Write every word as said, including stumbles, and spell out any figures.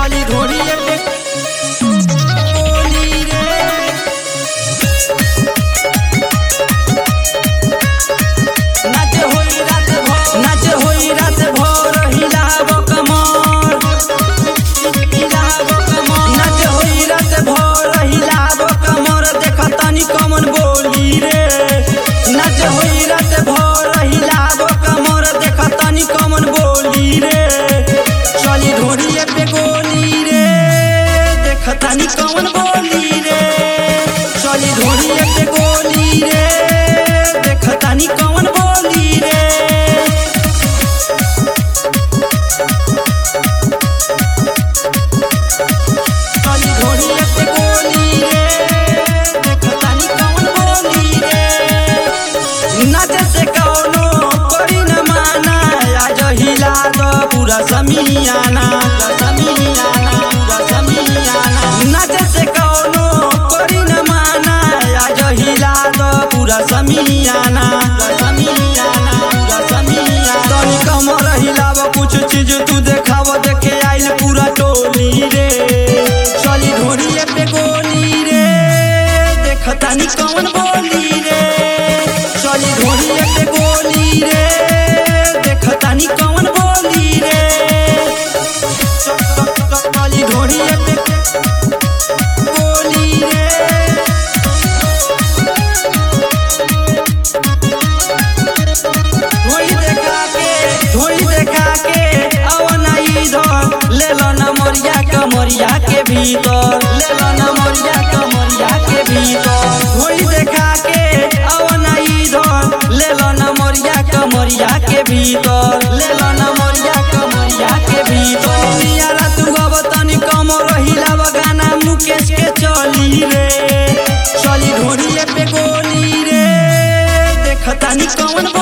चली घोड़िए पे गोली रे नाच होई रात भर नाच होई रात भर हिलाव कमर हिलाव कमर नाच होई रात भर हिलाव कमर देख तनी कमन बोली रे नाच होई रात भर हिलाव कमर देख तनी कमन बोली रे चली घोड़िए पे गोली रे देख तनी कमन बोली रे चली घोड़िए पे गोली रे देख तनी कमन बोली रे चली घोड़िए पे गोली रे देख तनी कमन बोली रे नाच से कौनो कोई न माना आज हिला दो पूरा समियाना समियाना पूरा समियाना नाच से कौनो कोई न माना आज हिला दो पूरा समियाना समियाना पूरा समियाना तनी कमर हिलाव कुछ चीज तू देखाव देखे आइल पूरा टोली रे चली घोड़िए पे गोली रे देख तनी कौन बोली रे चली घोड़िए पे गोली रे देख तनी कौन बोली रे चली घोड़िए पे गोली रे घोड़ी देखा के घोड़ी देखा के आवना इधर ले लो न मोरिया कमरिया के भीतर ले लो न मोरिया कमरिया के भीतर घोड़ी देखा के आवना इधर ले लो न मोरिया कमरिया के भीतर ले लो न मोरिया कमरिया के भीतर नियारा तू अब तनी कमर हिलाव गाना मुकेश के चली रे चली घोड़िए पे गोली रे देख तनी कौन